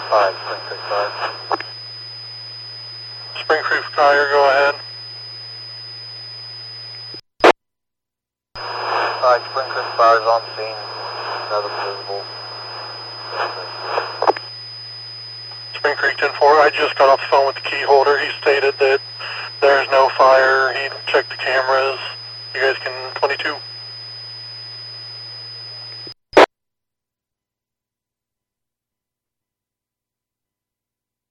5, Spring Creek Fire. Spring Creek Fire, go ahead. 5, Spring Creek Fire is on scene. Nothing visible. Spring Creek 10-4, I just got off the phone with the key holder. He stated that there's no fire. He checked the cameras. You guys can 22.